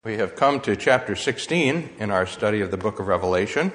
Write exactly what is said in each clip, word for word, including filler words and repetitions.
We have come to chapter sixteen in our study of the book of Revelation.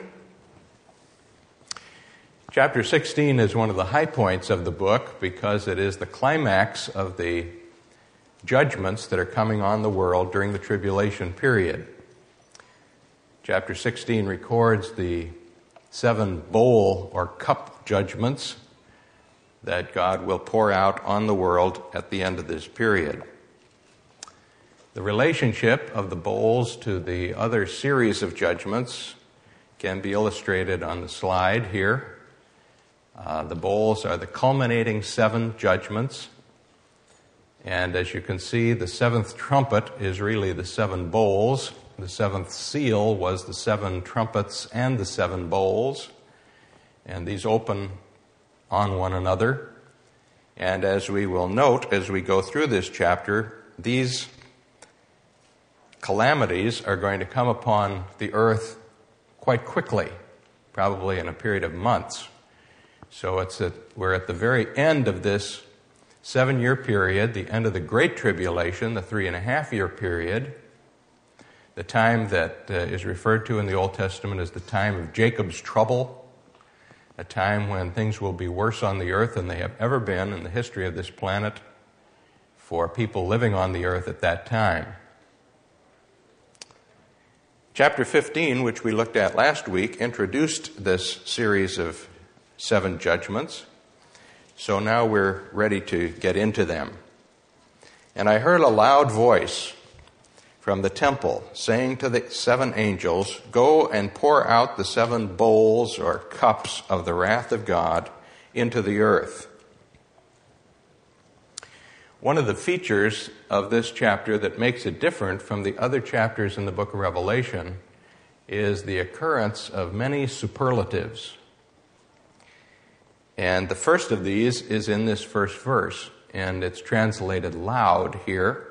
Chapter sixteen is one of the high points of the book because it is the climax of the judgments that are coming on the world during the tribulation period. Chapter sixteen records the seven bowl or cup judgments that God will pour out on the world at the end of this period. The relationship of the bowls to the other series of judgments can be illustrated on the slide here. Uh, the bowls are the culminating seven judgments. And as you can see, the seventh trumpet is really the seven bowls. The seventh seal was the seven trumpets and the seven bowls. And these open on one another. And as we will note as we go through this chapter, these calamities are going to come upon the earth quite quickly, probably in a period of months. So it's at, we're at the very end of this seven-year period, the end of the Great Tribulation, the three-and-a-half-year period, the time that uh, is referred to in the Old Testament as the time of Jacob's trouble, a time when things will be worse on the earth than they have ever been in the history of this planet for people living on the earth at that time. Chapter fifteen, which we looked at last week, introduced this series of seven judgments. So now we're ready to get into them. And I heard a loud voice from the temple saying to the seven angels, "Go and pour out the seven bowls or cups of the wrath of God into the earth." One of the features of this chapter that makes it different from the other chapters in the book of Revelation is the occurrence of many superlatives. And the first of these is in this first verse, and it's translated loud here.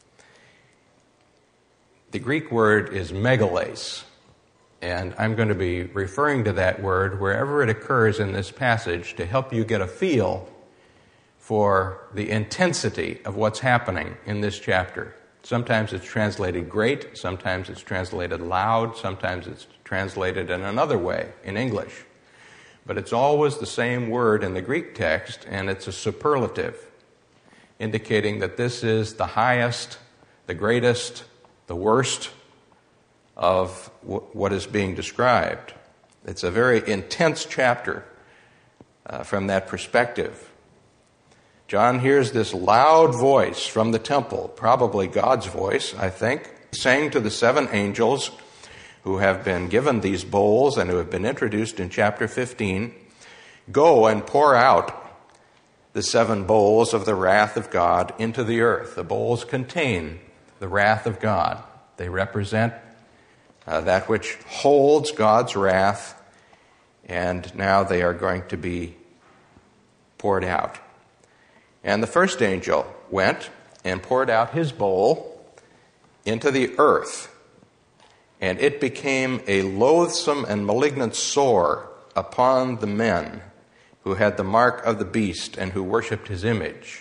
The Greek word is megales, and I'm going to be referring to that word wherever it occurs in this passage to help you get a feel for the intensity of what's happening in this chapter. Sometimes it's translated great, sometimes it's translated loud, sometimes it's translated in another way in English. But it's always the same word in the Greek text, and it's a superlative, indicating that this is the highest, the greatest, the worst of w- what is being described. It's a very intense chapter uh, from that perspective. John hears this loud voice from the temple, probably God's voice, I think, saying to the seven angels who have been given these bowls and who have been introduced in chapter fifteen, "Go and pour out the seven bowls of the wrath of God into the earth." The bowls contain the wrath of God. They represent uh, that which holds God's wrath, and now they are going to be poured out. And the first angel went and poured out his bowl into the earth, and it became a loathsome and malignant sore upon the men who had the mark of the beast and who worshipped his image.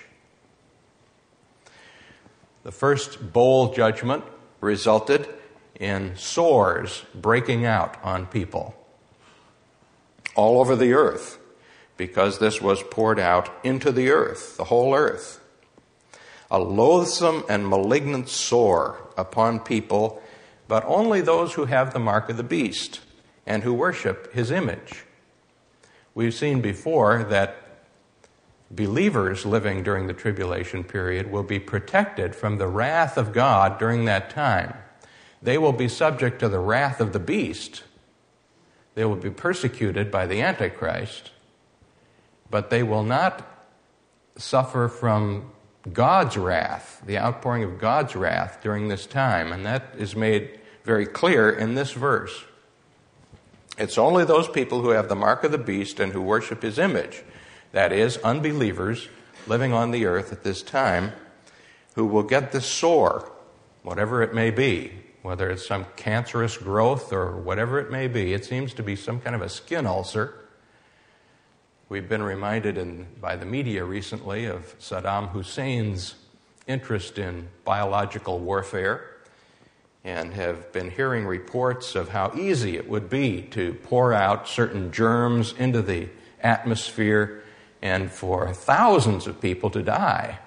The first bowl judgment resulted in sores breaking out on people all over the earth, because this was poured out into the earth, the whole earth. A loathsome and malignant sore upon people, but only those who have the mark of the beast and who worship his image. We've seen before that believers living during the tribulation period will be protected from the wrath of God during that time. They will be subject to the wrath of the beast. They will be persecuted by the Antichrist. But they will not suffer from God's wrath, the outpouring of God's wrath during this time. And that is made very clear in this verse. It's only those people who have the mark of the beast and who worship his image, that is, unbelievers living on the earth at this time, who will get this sore, whatever it may be, whether it's some cancerous growth or whatever it may be. It seems to be some kind of a skin ulcer. We've been reminded in, by the media recently of Saddam Hussein's interest in biological warfare and have been hearing reports of how easy it would be to pour out certain germs into the atmosphere and for thousands of people to die.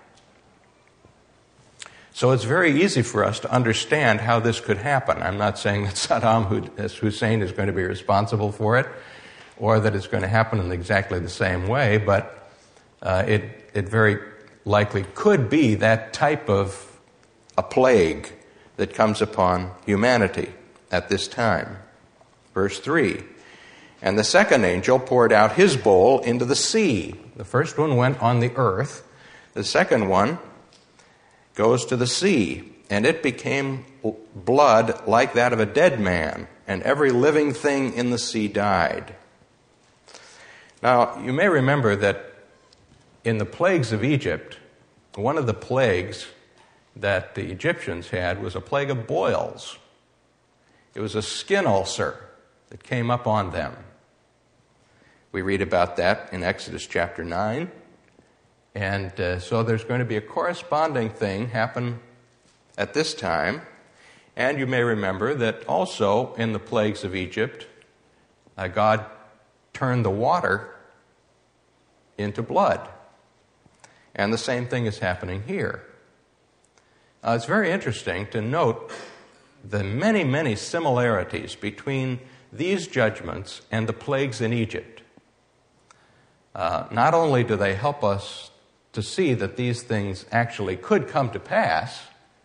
So it's very easy for us to understand how this could happen. I'm not saying that Saddam Hussein is going to be responsible for it or that it's going to happen in exactly the same way, but uh, it, it very likely could be that type of a plague that comes upon humanity at this time. Verse three, and the second angel poured out his bowl into the sea. The first one went on the earth. The second one goes to the sea, and it became blood like that of a dead man, and every living thing in the sea died. Now, you may remember that in the plagues of Egypt, one of the plagues that the Egyptians had was a plague of boils. It was a skin ulcer that came up on them. We read about that in Exodus chapter nine. And uh, so there's going to be a corresponding thing happen at this time. And you may remember that also in the plagues of Egypt, uh, God turned the water into blood. And the same thing is happening here. Uh, it's very interesting to note the many, many similarities between these judgments and the plagues in Egypt. Uh, not only do they help us to see that these things actually could come to pass,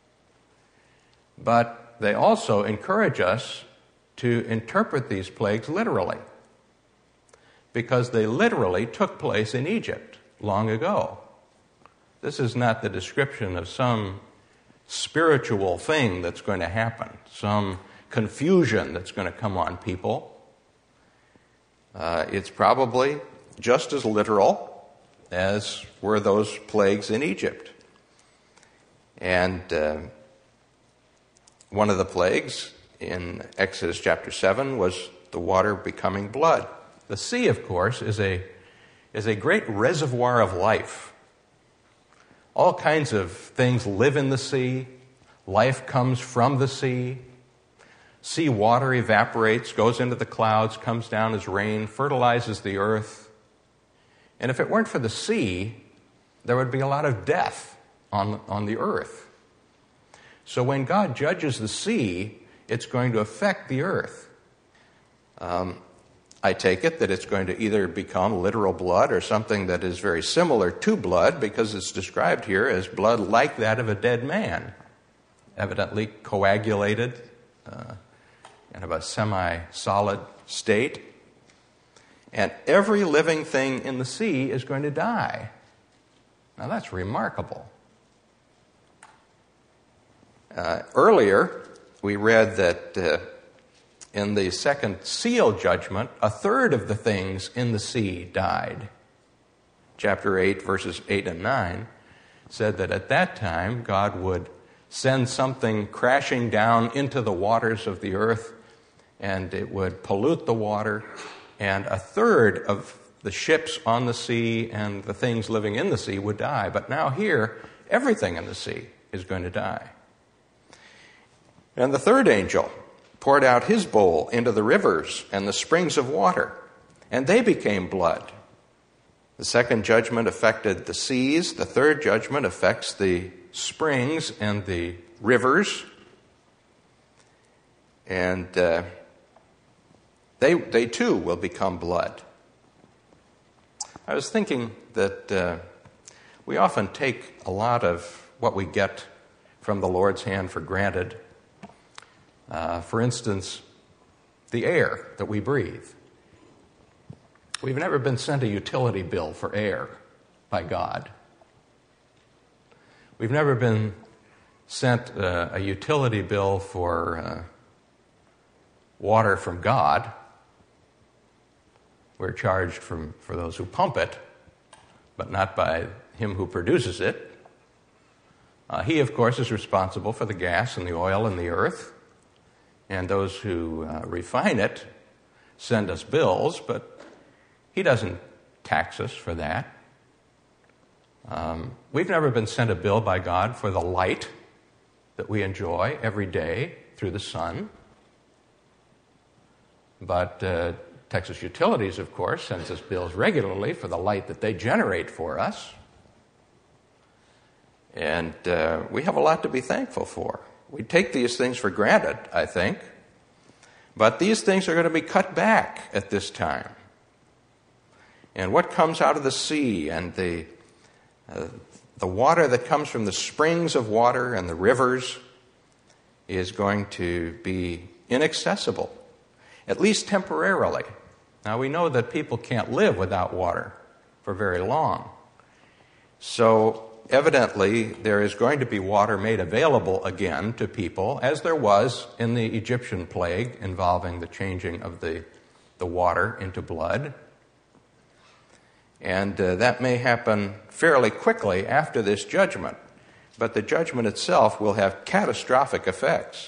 but they also encourage us to interpret these plagues literally, because they literally took place in Egypt long ago. This is not the description of some spiritual thing that's going to happen, some confusion that's going to come on people. Uh, it's probably just as literal as were those plagues in Egypt. And uh, one of the plagues in Exodus chapter seven was the water becoming blood. The sea, of course, is a, is a great reservoir of life. All kinds of things live in the sea. Life comes from the sea. Sea water evaporates, goes into the clouds, comes down as rain, fertilizes the earth. And if it weren't for the sea, there would be a lot of death on, on the earth. So when God judges the sea, it's going to affect the earth. Um, I take it that it's going to either become literal blood or something that is very similar to blood, because it's described here as blood like that of a dead man, evidently coagulated uh, in a semi-solid state. And every living thing in the sea is going to die. Now that's remarkable. Uh, earlier, we read that uh, in the second seal judgment, a third of the things in the sea died. Chapter eight, verses eight and nine, said that at that time, God would send something crashing down into the waters of the earth, and it would pollute the water, and a third of the ships on the sea and the things living in the sea would die. But now here, everything in the sea is going to die. And the third angel poured out his bowl into the rivers and the springs of water, and they became blood. The second judgment affected the seas. The third judgment affects the springs and the rivers. And uh, They, they too will become blood. I was thinking that uh, we often take a lot of what we get from the Lord's hand for granted. Uh, for instance, the air that we breathe. We've never been sent a utility bill for air by God. We've never been sent uh, a utility bill for uh, water from God. We're charged from, for those who pump it, but not by him who produces it. Uh, he, of course, is responsible for the gas and the oil and the earth, and those who uh, refine it send us bills, but he doesn't tax us for that. Um, we've never been sent a bill by God for the light that we enjoy every day through the sun. But uh, Texas Utilities, of course, sends us bills regularly for the light that they generate for us. And uh, we have a lot to be thankful for. We take these things for granted, I think. But these things are going to be cut back at this time. And what comes out of the sea and the, uh, the water that comes from the springs of water and the rivers is going to be inaccessible, at least temporarily. Now, we know that people can't live without water for very long. So, evidently, there is going to be water made available again to people, as there was in the Egyptian plague involving the changing of the, the water into blood. And uh, that may happen fairly quickly after this judgment. But the judgment itself will have catastrophic effects.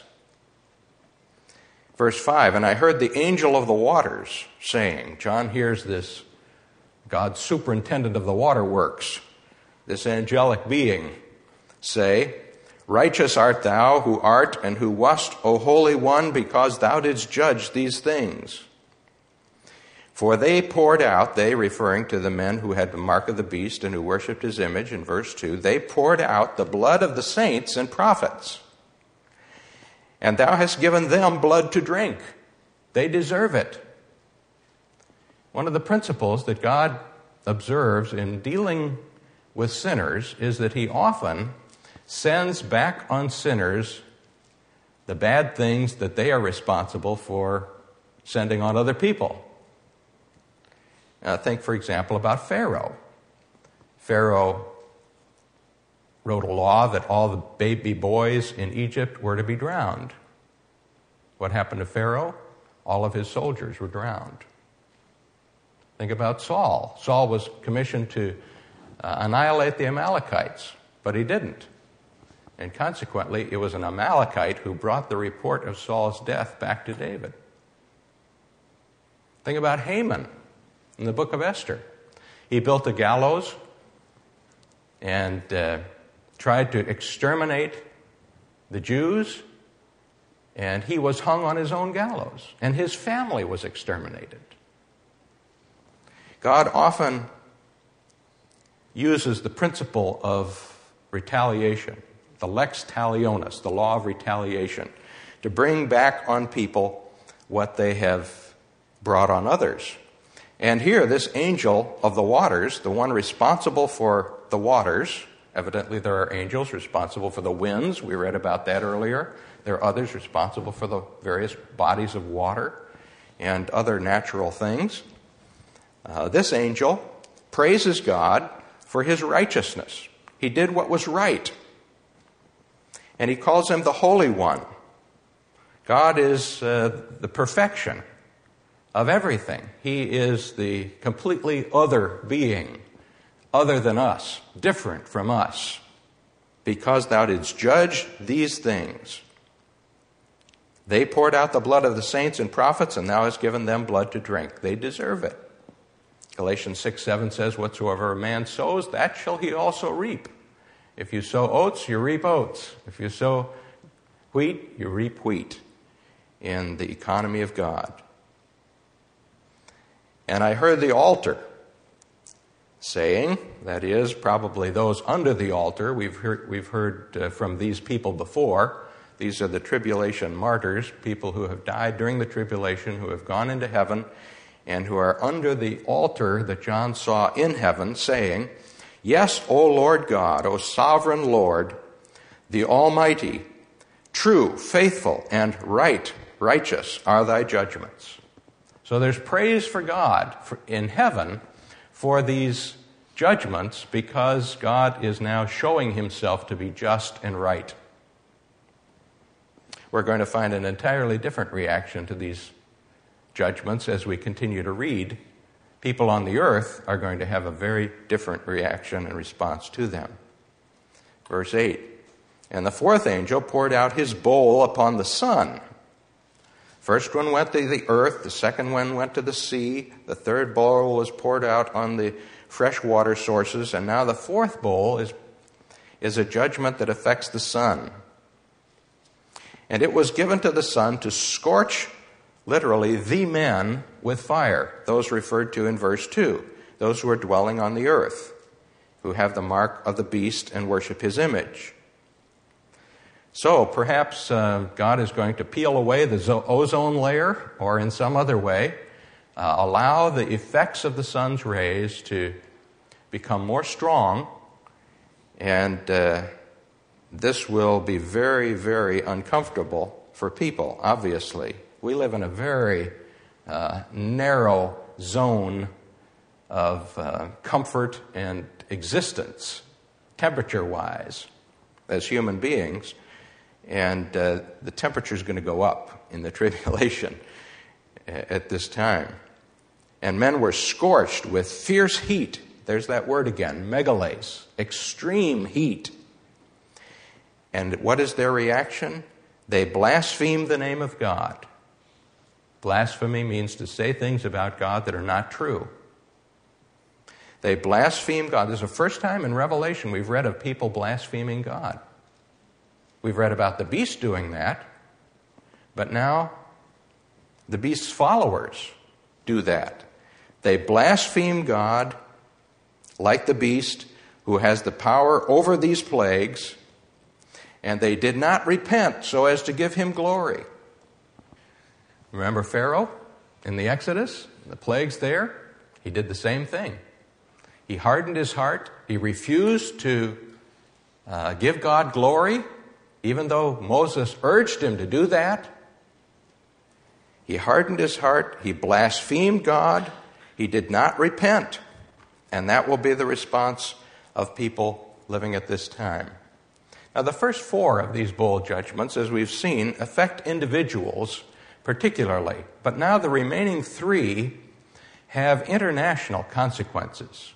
Verse five, and I heard the angel of the waters saying, John hears this, God's superintendent of the waterworks, this angelic being, say, righteous art thou who art and who wast, O Holy One, because thou didst judge these things. For they poured out, they referring to the men who had the mark of the beast and who worshipped his image, in verse two, they poured out the blood of the saints and prophets. And thou hast given them blood to drink. They deserve it. One of the principles that God observes in dealing with sinners is that he often sends back on sinners the bad things that they are responsible for sending on other people. Uh, think, for example, about Pharaoh. Pharaoh wrote a law that all the baby boys in Egypt were to be drowned. What happened to Pharaoh? All of his soldiers were drowned. Think about Saul. Saul was commissioned to uh, annihilate the Amalekites, but he didn't. And consequently, it was an Amalekite who brought the report of Saul's death back to David. Think about Haman in the book of Esther. He built a gallows and uh, tried to exterminate the Jews, and he was hung on his own gallows, and his family was exterminated. God often uses the principle of retaliation, the lex talionis, the law of retaliation, to bring back on people what they have brought on others. And here, this angel of the waters, the one responsible for the waters, evidently there are angels responsible for the winds. We read about that earlier. There are others responsible for the various bodies of water and other natural things. Uh, this angel praises God for his righteousness. He did what was right. And he calls him the Holy One. God is uh, the perfection of everything. He is the completely other being, other than us, different from us, because thou didst judge these things. They poured out the blood of the saints and prophets, and thou hast given them blood to drink. They deserve it. Galatians six seven says, whatsoever a man sows, that shall he also reap. If you sow oats, you reap oats. If you sow wheat, you reap wheat in the economy of God. And I heard the altar saying, that is, probably those under the altar. We've heard, we've heard uh, from these people before. These are the tribulation martyrs, people who have died during the tribulation, who have gone into heaven, and who are under the altar that John saw in heaven, saying, yes, O Lord God, O sovereign Lord, the Almighty, true, faithful, and right, righteous are thy judgments. So there's praise for God in heaven for these judgments because God is now showing himself to be just and right. We're going to find an entirely different reaction to these judgments as we continue to read. People on the earth are going to have a very different reaction and response to them. Verse eight, and the fourth angel poured out his bowl upon the sun. First one went to the earth, the second one went to the sea, the third bowl was poured out on the fresh water sources, and now the fourth bowl is, is a judgment that affects the sun. And it was given to the sun to scorch, literally, the men with fire. Those referred to in verse two. Those who are dwelling on the earth, who have the mark of the beast and worship his image. So perhaps uh, God is going to peel away the zo- ozone layer, or in some other way, uh, allow the effects of the sun's rays to become more strong, and uh, this will be very, very uncomfortable for people, obviously. We live in a very uh, narrow zone of uh, comfort and existence, temperature-wise, as human beings, and uh, the temperature is going to go up in the tribulation at this time. And men were scorched with fierce heat. There's that word again, megalais, extreme heat. And what is their reaction? They blaspheme the name of God. Blasphemy means to say things about God that are not true. They blaspheme God. This is the first time in Revelation we've read of people blaspheming God. We've read about the beast doing that, but now the beast's followers do that. They blaspheme God like the beast who has the power over these plagues, and they did not repent so as to give him glory. Remember Pharaoh in the Exodus, the plagues there? He did the same thing. He hardened his heart. He refused to uh, give God glory, even though Moses urged him to do that. He hardened his heart. He blasphemed God. He did not repent. And that will be the response of people living at this time. Now, the first four of these bowl judgments, as we've seen, affect individuals particularly. But now the remaining three have international consequences.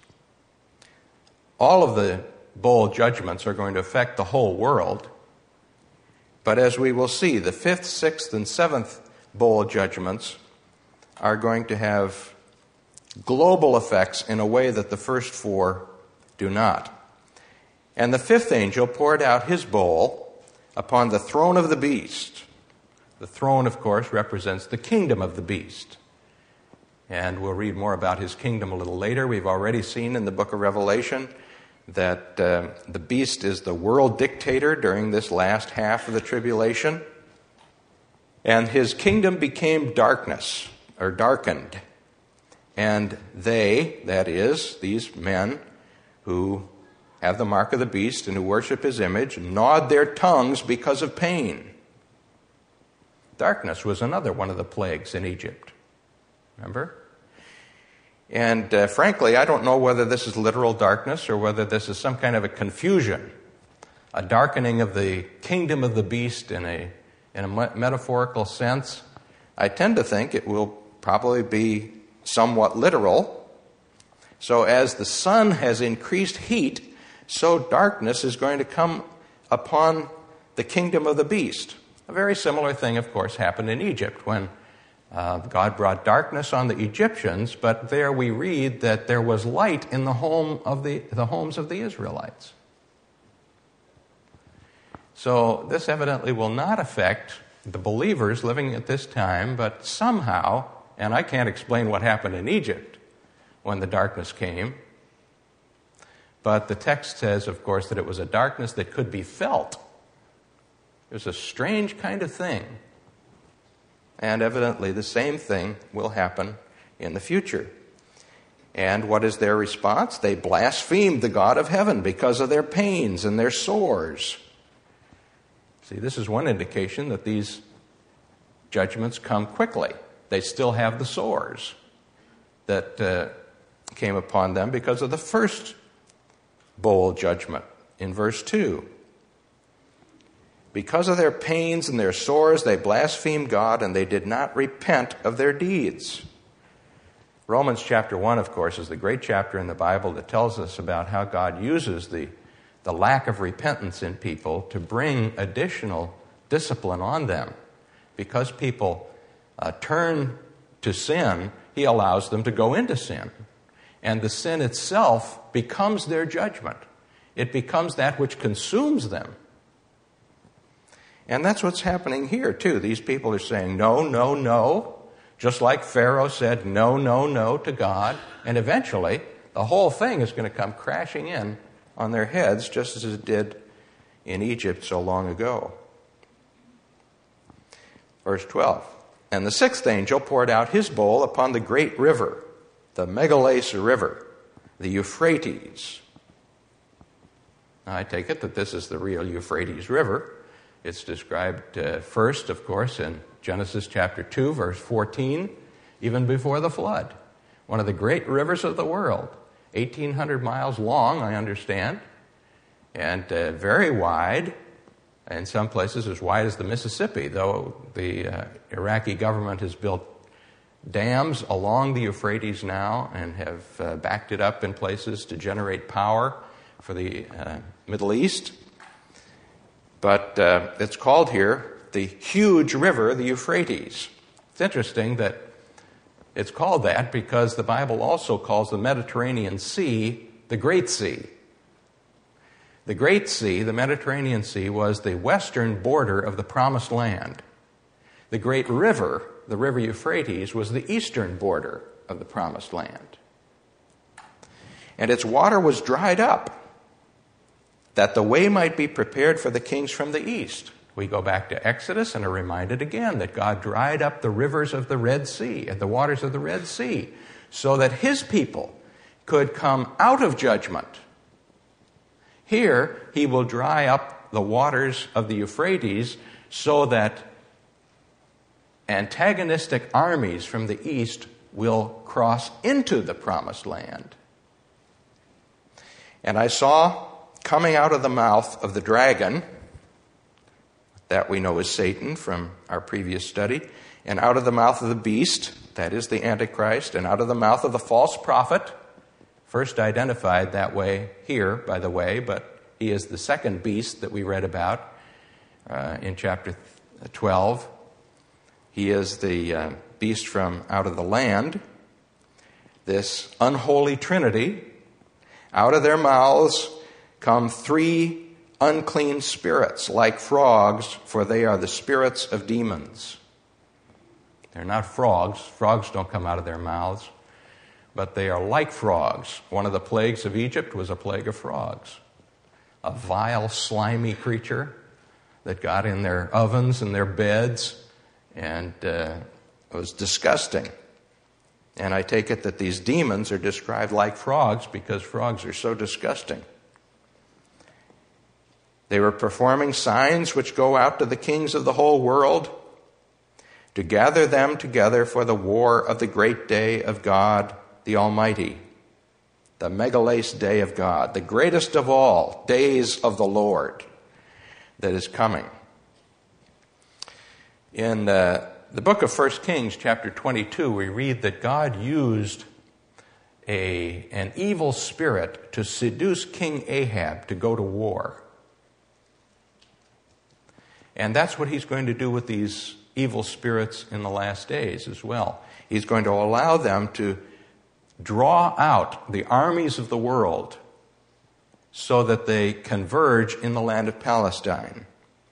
All of the bowl judgments are going to affect the whole world. But as we will see, the fifth, sixth, and seventh bowl judgments are going to have global effects in a way that the first four do not. And the fifth angel poured out his bowl upon the throne of the beast. The throne, of course, represents the kingdom of the beast. And we'll read more about his kingdom a little later. We've already seen in the book of Revelation that uh, the beast is the world dictator during this last half of the tribulation. And his kingdom became darkness, or darkened. And they, that is, these men who have the mark of the beast and who worship his image, gnawed their tongues because of pain. Darkness was another one of the plagues in Egypt. Remember? And uh, frankly, I don't know whether this is literal darkness or whether this is some kind of a confusion, a darkening of the kingdom of the beast in a, in a metaphorical sense. I tend to think it will probably be somewhat literal. So as the sun has increased heat, so darkness is going to come upon the kingdom of the beast. A very similar thing, of course, happened in Egypt when uh, God brought darkness on the Egyptians, but there we read that there was light in the home of the, the homes of the Israelites. So this evidently will not affect the believers living at this time, but somehow, and I can't explain what happened in Egypt when the darkness came, but the text says, of course, that it was a darkness that could be felt. It was a strange kind of thing. And evidently the same thing will happen in the future. And what is their response? They blasphemed the God of heaven because of their pains and their sores. See, this is one indication that these judgments come quickly. They still have the sores that uh, came upon them because of the first bowl judgment in verse two. Because of their pains and their sores, they blasphemed God, and they did not repent of their deeds. Romans chapter one, of course, is the great chapter in the Bible that tells us about how God uses the, the lack of repentance in people to bring additional discipline on them. Because people uh, turn to sin, he allows them to go into sin. And the sin itself becomes their judgment. It becomes that which consumes them. And that's what's happening here, too. These people are saying no, no, no, just like Pharaoh said no, no, no to God. And eventually, the whole thing is going to come crashing in on their heads, just as it did in Egypt so long ago. Verse twelve. And the sixth angel poured out his bowl upon the great river, the Megalais River, the Euphrates. Now, I take it that this is the real Euphrates River. It's described uh, first, of course, in Genesis chapter two, verse fourteen, even before the flood. One of the great rivers of the world, eighteen hundred miles long, I understand, and uh, very wide, in some places as wide as the Mississippi, though the uh, Iraqi government has built dams along the Euphrates now and have uh, backed it up in places to generate power for the uh, Middle East. But uh, it's called here the huge river, the Euphrates. It's interesting that it's called that because the Bible also calls the Mediterranean Sea the Great Sea. The Great Sea, the Mediterranean Sea, was the western border of the Promised Land. The great river, the river Euphrates, was the eastern border of the Promised Land. And its water was dried up, that the way might be prepared for the kings from the east. We go back to Exodus and are reminded again that God dried up the rivers of the Red Sea and the waters of the Red Sea so that his people could come out of judgment. Here, he will dry up the waters of the Euphrates so that antagonistic armies from the east will cross into the Promised Land. And I saw coming out of the mouth of the dragon, that we know is Satan from our previous study, and out of the mouth of the beast, that is the Antichrist, and out of the mouth of the false prophet, first identified that way here, by the way, but he is the second beast that we read about uh, in chapter twelve. He is the uh, beast from out of the land. This unholy trinity, out of their mouths come three unclean spirits, like frogs, for they are the spirits of demons. They're not frogs. Frogs don't come out of their mouths, but they are like frogs. One of the plagues of Egypt was a plague of frogs. A vile, slimy creature that got in their ovens and their beds, and uh, it was disgusting. And I take it that these demons are described like frogs because frogs are so disgusting. They were performing signs which go out to the kings of the whole world to gather them together for the war of the great day of God the Almighty, the Megalais day of God, the greatest of all days of the Lord that is coming. In uh, the book of First Kings, chapter twenty-two, we read that God used a, an evil spirit to seduce King Ahab to go to war. And that's what he's going to do with these evil spirits in the last days as well. He's going to allow them to draw out the armies of the world so that they converge in the land of Palestine.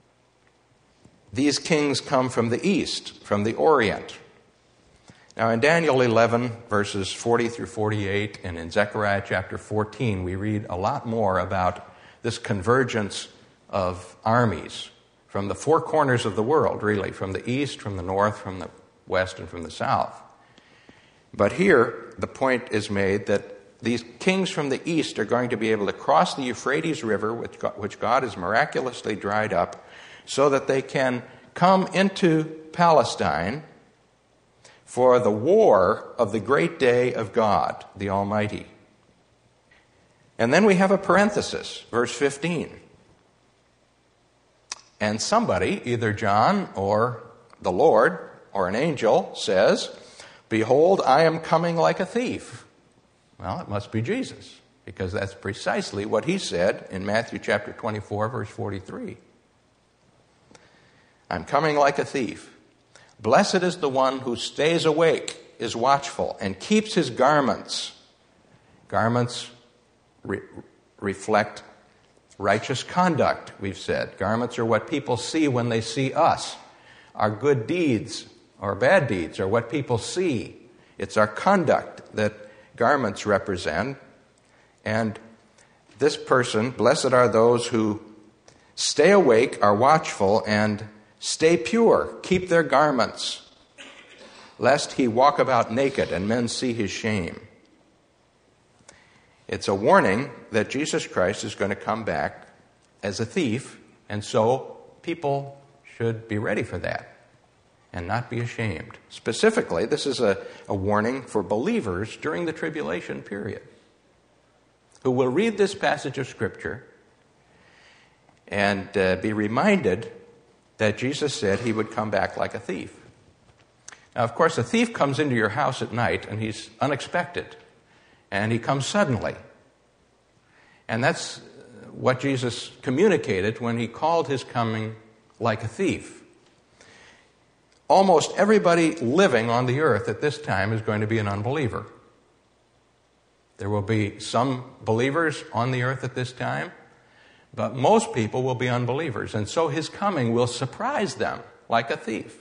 These kings come from the east, from the Orient. Now in Daniel eleven, verses forty through forty-eight, and in Zechariah chapter fourteen, we read a lot more about this convergence of armies from the four corners of the world, really, from the east, from the north, from the west, and from the south. But here, the point is made that these kings from the east are going to be able to cross the Euphrates River, which God, which God has miraculously dried up, so that they can come into Palestine for the war of the great day of God, the Almighty. And then we have a parenthesis, verse fifteen. And somebody, either John or the Lord or an angel, says, "Behold, I am coming like a thief." Well, it must be Jesus, because that's precisely what he said in Matthew chapter twenty-four, verse forty-three. "I'm coming like a thief. Blessed is the one who stays awake, is watchful, and keeps his garments." Garments re- reflect Righteous conduct, we've said. Garments are what people see when they see us. Our good deeds or bad deeds are what people see. It's our conduct that garments represent. And this person, blessed are those who stay awake, are watchful, and stay pure, keep their garments, lest he walk about naked and men see his shame. It's a warning that Jesus Christ is going to come back as a thief, and so people should be ready for that and not be ashamed. Specifically, this is a, a warning for believers during the tribulation period who will read this passage of Scripture and uh, be reminded that Jesus said he would come back like a thief. Now, of course, a thief comes into your house at night, and he's unexpected, and he comes suddenly. And that's what Jesus communicated when he called his coming like a thief. Almost everybody living on the earth at this time is going to be an unbeliever. There will be some believers on the earth at this time, but most people will be unbelievers, and so his coming will surprise them like a thief.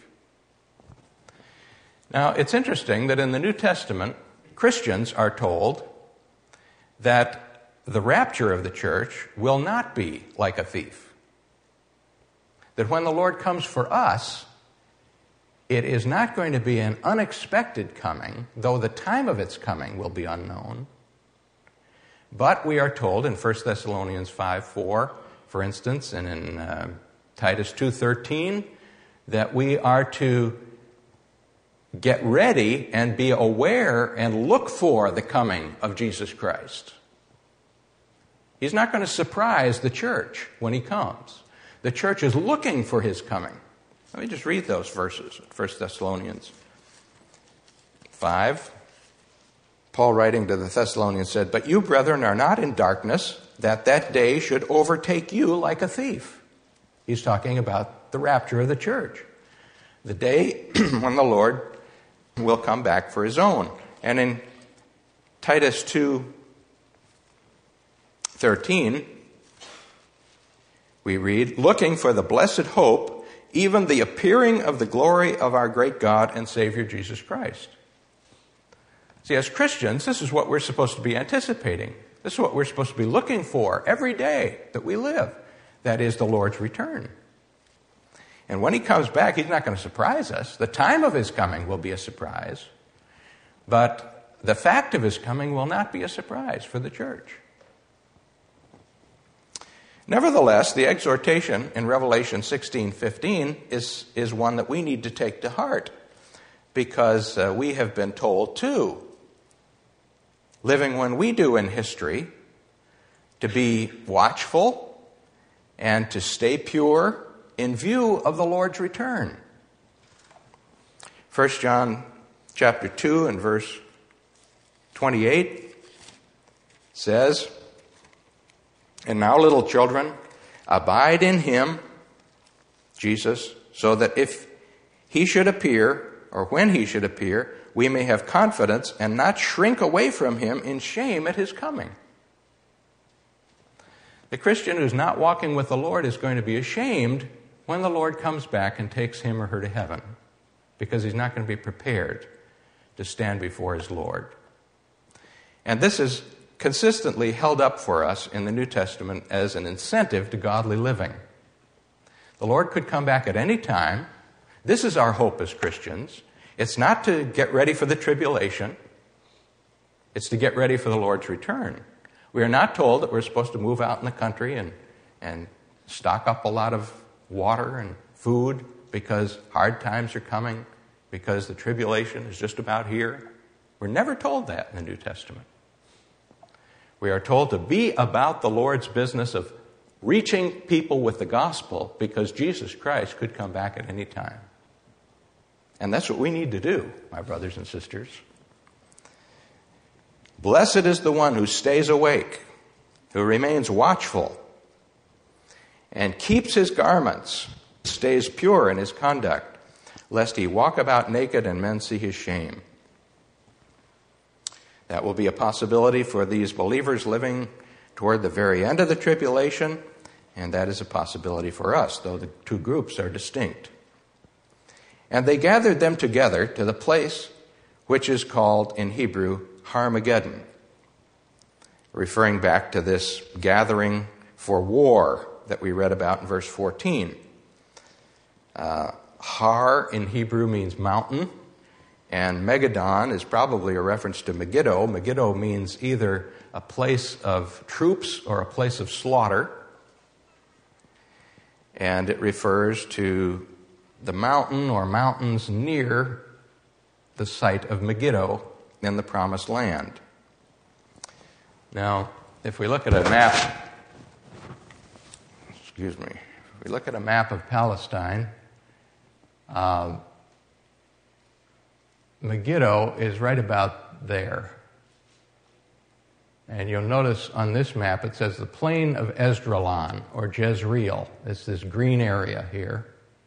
Now, it's interesting that in the New Testament, Christians are told that the rapture of the church will not be like a thief. That when the Lord comes for us, it is not going to be an unexpected coming, though the time of its coming will be unknown. But we are told in First Thessalonians five four, for instance, and in uh, Titus two thirteen, that we are to get ready and be aware and look for the coming of Jesus Christ. He's not going to surprise the church when he comes. The church is looking for his coming. Let me just read those verses. First Thessalonians five. Paul, writing to the Thessalonians, said, "But you, brethren, are not in darkness, that that day should overtake you like a thief." He's talking about the rapture of the church, the day when the Lord will come back for his own. And in Titus two thirteen, we read, "Looking for the blessed hope, even the appearing of the glory of our great God and Savior Jesus Christ." See, as Christians, this is what we're supposed to be anticipating. This is what we're supposed to be looking for every day that we live. That is the Lord's return. And when he comes back, he's not going to surprise us. The time of his coming will be a surprise. But the fact of his coming will not be a surprise for the church. Nevertheless, the exhortation in Revelation sixteen fifteen is, is one that we need to take to heart, because uh, we have been told too, living when we do in history, to be watchful and to stay pure in view of the Lord's return. First John chapter two and verse twenty-eight says, "And now, little children, abide in him," Jesus, "so that if he should appear, or when he should appear, we may have confidence and not shrink away from him in shame at his coming." The Christian who's not walking with the Lord is going to be ashamed when the Lord comes back and takes him or her to heaven, because he's not going to be prepared to stand before his Lord. And this is consistently held up for us in the New Testament as an incentive to godly living. The Lord could come back at any time. This is our hope as Christians. It's not to get ready for the tribulation. It's to get ready for the Lord's return. We are not told that we're supposed to move out in the country and, and stock up a lot of water and food because hard times are coming, because the tribulation is just about here. We're never told that in the New Testament. We are told to be about the Lord's business of reaching people with the gospel, because Jesus Christ could come back at any time. And that's what we need to do, my brothers and sisters. Blessed is the one who stays awake, who remains watchful, and keeps his garments, stays pure in his conduct, lest he walk about naked and men see his shame. That will be a possibility for these believers living toward the very end of the tribulation, and that is a possibility for us, though the two groups are distinct. And they gathered them together to the place which is called in Hebrew Harmageddon, referring back to this gathering for war that we read about in verse fourteen. Uh, Har in Hebrew means mountain, and Megiddon is probably a reference to Megiddo. Megiddo means either a place of troops or a place of slaughter, and it refers to the mountain or mountains near the site of Megiddo in the Promised Land. Now, if we look at a map, excuse me, if we look at a map of Palestine, uh, Megiddo is right about there. And you'll notice on this map it says the plain of Esdraelon, or Jezreel. It's this green area here.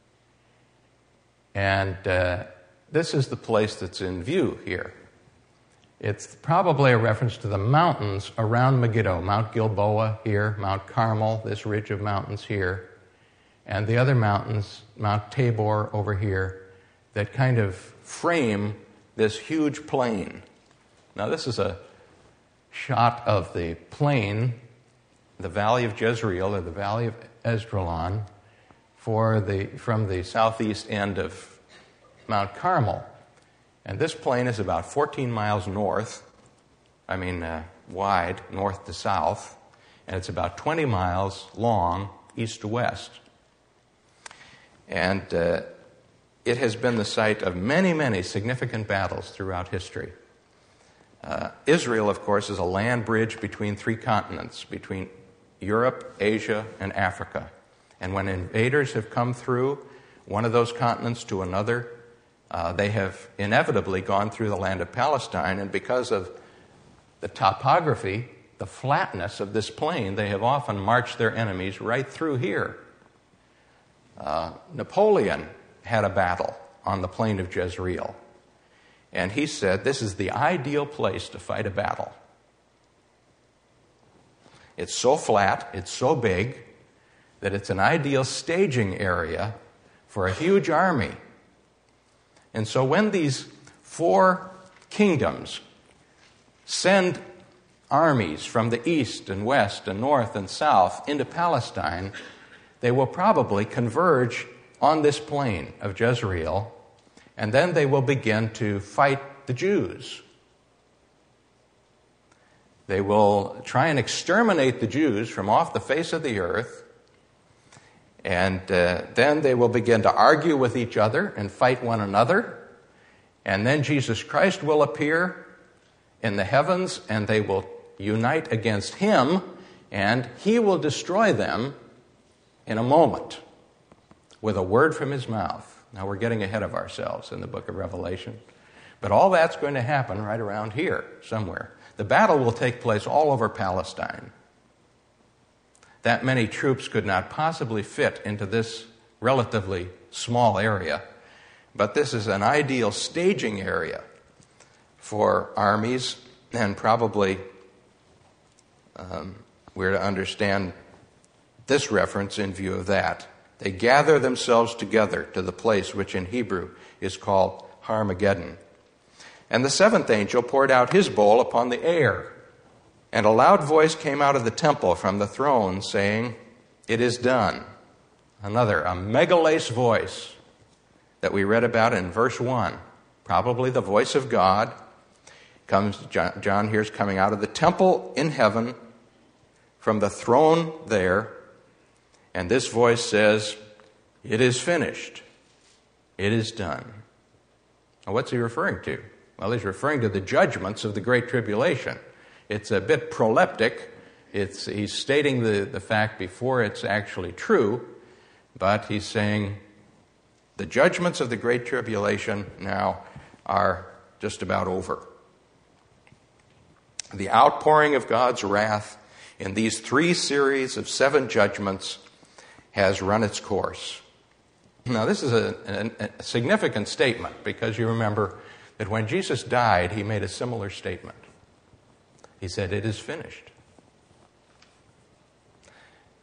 And uh, this is the place that's in view here. It's probably a reference to the mountains around Megiddo, Mount Gilboa here, Mount Carmel, this ridge of mountains here, and the other mountains, Mount Tabor over here, that kind of frame this huge plain. Now this is a shot of the plain, the valley of Jezreel, or the valley of Esdraelon, for the, from the southeast end of Mount Carmel. And this plain is about fourteen miles north, I mean uh, wide, north to south, and it's about twenty miles long, east to west. And uh, it has been the site of many, many significant battles throughout history. Uh, Israel, of course, is a land bridge between three continents, between Europe, Asia, and Africa. And when invaders have come through one of those continents to another, uh, they have inevitably gone through the land of Palestine, and because of the topography, the flatness of this plain, they have often marched their enemies right through here. Uh, Napoleon had a battle on the plain of Jezreel. And he said, this is the ideal place to fight a battle. It's so flat, it's so big, that it's an ideal staging area for a huge army. And so when these four kingdoms send armies from the east and west and north and south into Palestine, they will probably converge on this plain of Jezreel, and then they will begin to fight the Jews. They will try and exterminate the Jews from off the face of the earth, and uh, then they will begin to argue with each other and fight one another, and then Jesus Christ will appear in the heavens, and they will unite against him, and he will destroy them in a moment with a word from his mouth. Now, we're getting ahead of ourselves in the book of Revelation. But all that's going to happen right around here somewhere. The battle will take place all over Palestine. That many troops could not possibly fit into this relatively small area. But this is an ideal staging area for armies, and probably um, we're to understand this reference in view of that. They gather themselves together to the place which in Hebrew is called Harmageddon. And the seventh angel poured out his bowl upon the air, and a loud voice came out of the temple from the throne, saying, "It is done." Another, a megalase voice that we read about in verse one, probably the voice of God. Comes John, John here's coming out of the temple in heaven, from the throne there. And this voice says, "It is finished. It is done." Now, what's he referring to? Well, he's referring to the judgments of the Great Tribulation. It's a bit proleptic. It's, he's stating the, the fact before it's actually true, but he's saying the judgments of the Great Tribulation now are just about over. The outpouring of God's wrath in these three series of seven judgments has run its course. Now, this is a, a, a significant statement, because you remember that when Jesus died, he made a similar statement. He said, "It is finished."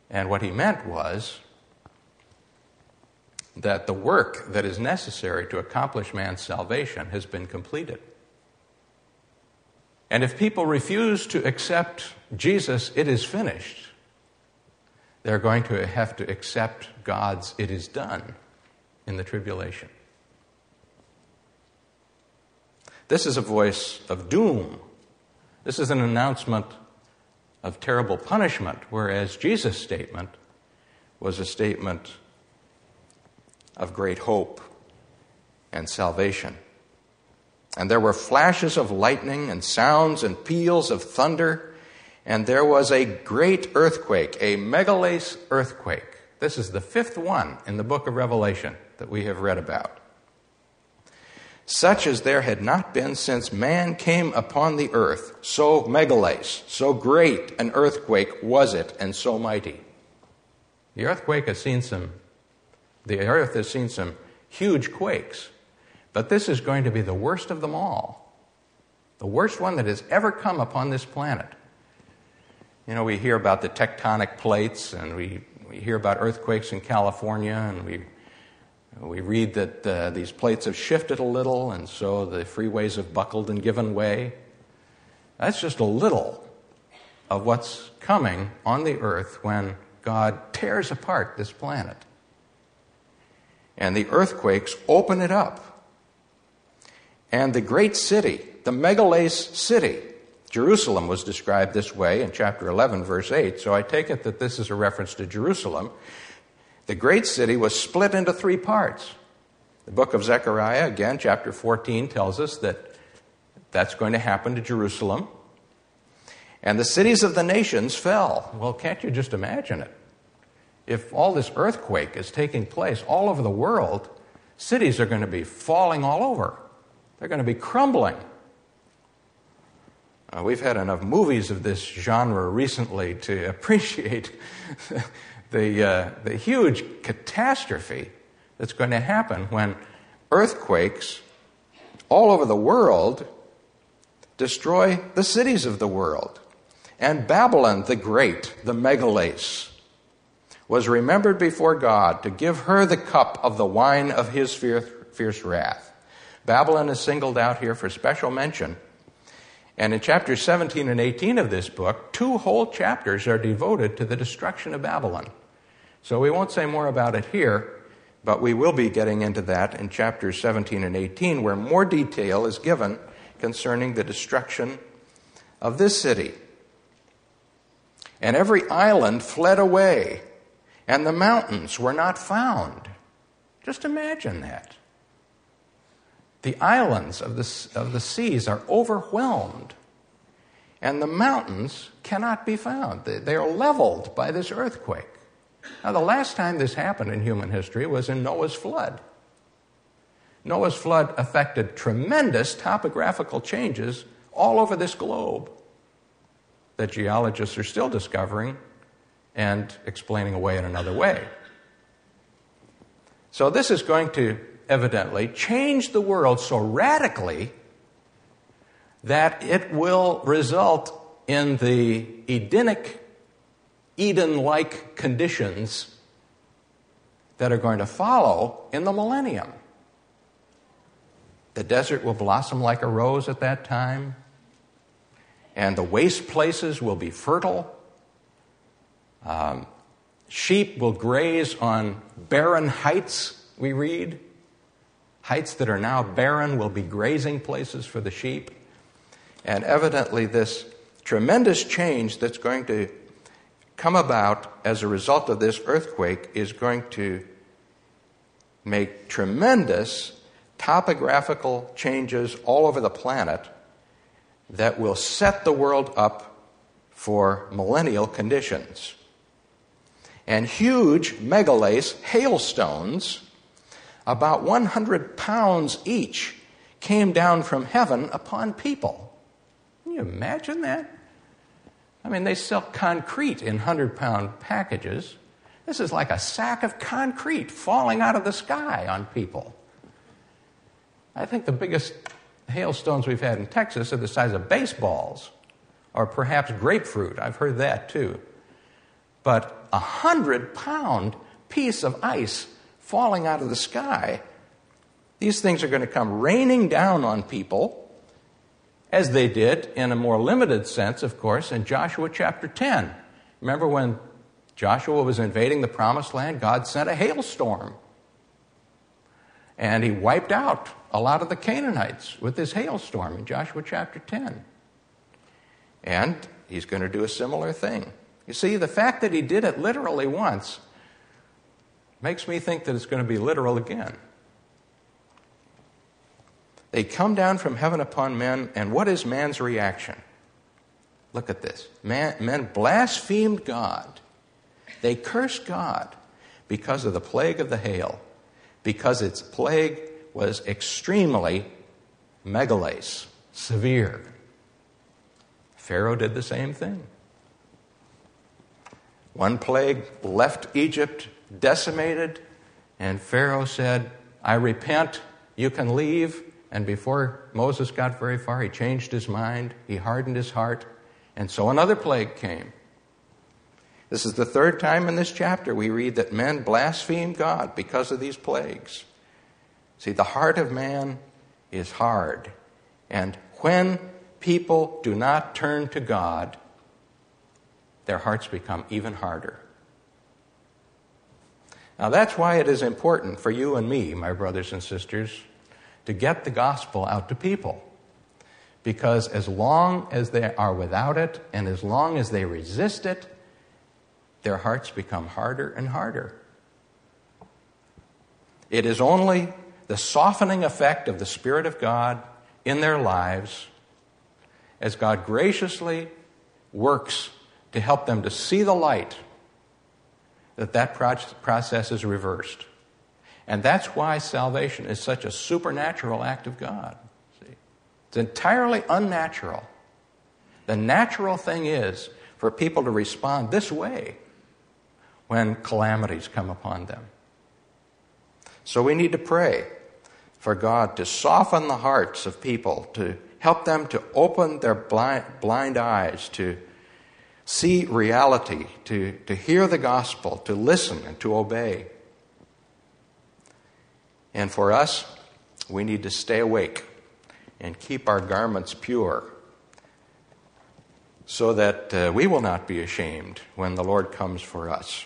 And what he meant was that the work that is necessary to accomplish man's salvation has been completed. And if people refuse to accept Jesus, it is finished, they're going to have to accept God's it is done in the tribulation. This is a voice of doom. This is an announcement of terrible punishment, whereas Jesus' statement was a statement of great hope and salvation. And there were flashes of lightning and sounds and peals of thunder, and there was a great earthquake, a megalase earthquake. This is the fifth one in the book of Revelation that we have read about. Such as there had not been since man came upon the earth, so megalase, so great an earthquake was it, and so mighty. The earthquake has seen some, the earth has seen some huge quakes, but this is going to be the worst of them all. The worst one that has ever come upon this planet. You know, we hear about the tectonic plates, and we, we hear about earthquakes in California, and we we read that uh, these plates have shifted a little, and so the freeways have buckled and given way. That's just a little of what's coming on the earth when God tears apart this planet. And the earthquakes open it up. And the great city, the megalase city, Jerusalem was described this way in chapter eleven, verse eight, so I take it that this is a reference to Jerusalem. The great city was split into three parts. The book of Zechariah, again, chapter fourteen, tells us that that's going to happen to Jerusalem. And the cities of the nations fell. Well, can't you just imagine it? If all this earthquake is taking place all over the world, cities are going to be falling all over. They're going to be crumbling. Uh, we've had enough movies of this genre recently to appreciate the uh, the huge catastrophe that's going to happen when earthquakes all over the world destroy the cities of the world. And Babylon the Great, the megalase, was remembered before God to give her the cup of the wine of his fierce, fierce wrath. Babylon is singled out here for special mention. And in chapters seventeen and eighteen of this book, two whole chapters are devoted to the destruction of Babylon. So we won't say more about it here, but we will be getting into that in chapters seventeen and eighteen, where more detail is given concerning the destruction of this city. And every island fled away, and the mountains were not found. Just imagine that. The islands of the, of the seas are overwhelmed, and the mountains cannot be found. They, they are leveled by this earthquake. Now, the last time this happened in human history was in Noah's flood. Noah's flood affected tremendous topographical changes all over this globe that geologists are still discovering and explaining away in another way. So this is going to evidently change the world so radically that it will result in the Edenic, Eden-like conditions that are going to follow in the millennium. The desert will blossom like a rose at that time, and the waste places will be fertile. Um, sheep will graze on barren heights, we read. Heights that are now barren will be grazing places for the sheep. And evidently this tremendous change that's going to come about as a result of this earthquake is going to make tremendous topographical changes all over the planet that will set the world up for millennial conditions. And huge megalase hailstones, about one hundred pounds each, came down from heaven upon people. Can you imagine that? I mean, they sell concrete in hundred-pound packages. This is like a sack of concrete falling out of the sky on people. I think the biggest hailstones we've had in Texas are the size of baseballs, or perhaps grapefruit. I've heard that too. But a hundred-pound piece of ice falling out of the sky. These things are going to come raining down on people, as they did in a more limited sense, of course, in Joshua chapter ten. Remember when Joshua was invading the Promised Land, God sent a hailstorm. And he wiped out a lot of the Canaanites with this hailstorm in Joshua chapter ten. And he's going to do a similar thing. You see, the fact that he did it literally once makes me think that it's going to be literal again. They come down from heaven upon men, and what is man's reaction? Look at this. Man, men blasphemed God. They cursed God because of the plague of the hail, because its plague was extremely megalase, severe. Pharaoh did the same thing. One plague left Egypt decimated, and Pharaoh said, I repent, you can leave. And before Moses got very far, he changed his mind, he hardened his heart, and so another plague came. This is the third time in this chapter we read that men blaspheme God because of these plagues. See, the heart of man is hard, and when people do not turn to God, their hearts become even harder. Now that's why it is important for you and me, my brothers and sisters, to get the gospel out to people. Because as long as they are without it, and as long as they resist it, their hearts become harder and harder. It is only the softening effect of the Spirit of God in their lives, as God graciously works to help them to see the light, that that process is reversed. And that's why salvation is such a supernatural act of God. See? It's entirely unnatural. The natural thing is for people to respond this way when calamities come upon them. So we need to pray for God to soften the hearts of people, to help them to open their blind, blind eyes, to see reality, to, to hear the gospel, to listen and to obey. And for us, we need to stay awake and keep our garments pure so that uh, we will not be ashamed when the Lord comes for us.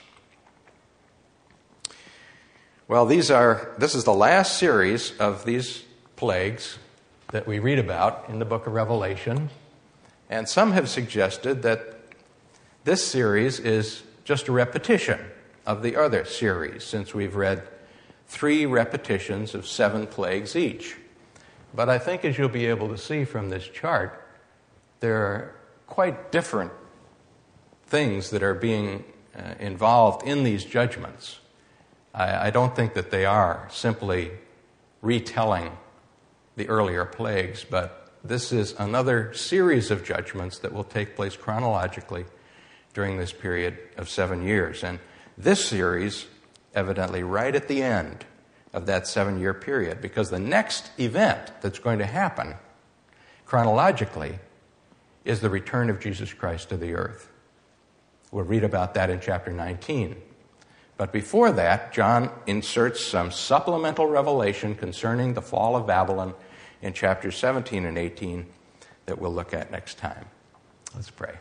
Well, these are this is the last series of these plagues that we read about in the book of Revelation. And some have suggested that this series is just a repetition of the other series, since we've read three repetitions of seven plagues each. But I think, as you'll be able to see from this chart, there are quite different things that are being uh, involved in these judgments. I, I don't think that they are simply retelling the earlier plagues, but this is another series of judgments that will take place chronologically during this period of seven years. And this series, evidently right at the end of that seven-year period, because the next event that's going to happen chronologically is the return of Jesus Christ to the earth. We'll read about that in chapter nineteen. But before that, John inserts some supplemental revelation concerning the fall of Babylon in chapters seventeen and eighteen that we'll look at next time. Let's pray.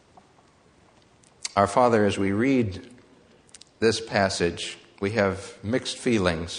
Our Father, as we read this passage, we have mixed feelings.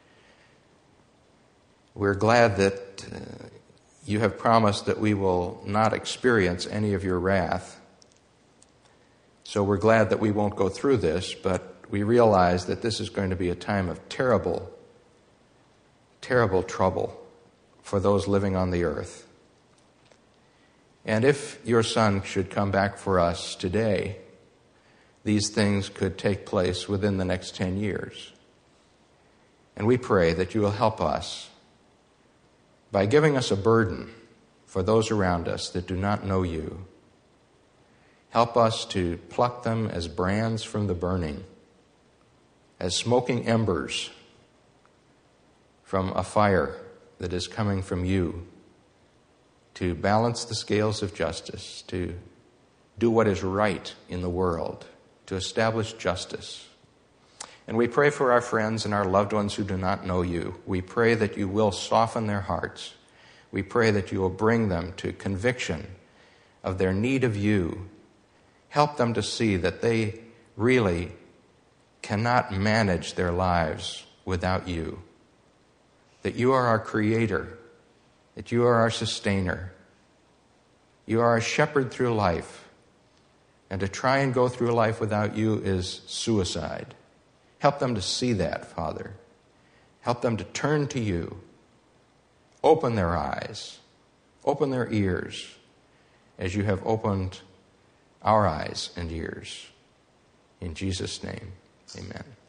We're glad that uh, you have promised that we will not experience any of your wrath. So we're glad that we won't go through this, but we realize that this is going to be a time of terrible, terrible trouble for those living on the earth. And if your Son should come back for us today, these things could take place within the next ten years. And we pray that you will help us by giving us a burden for those around us that do not know you. Help us to pluck them as brands from the burning, as smoking embers from a fire that is coming from you, to balance the scales of justice, to do what is right in the world, to establish justice. And we pray for our friends and our loved ones who do not know you. We pray that you will soften their hearts. We pray that you will bring them to conviction of their need of you. Help them to see that they really cannot manage their lives without you. That you are our creator, that you are our sustainer. You are a shepherd through life. And to try and go through life without you is suicide. Help them to see that, Father. Help them to turn to you. Open their eyes. Open their ears as you have opened our eyes and ears. In Jesus' name, amen.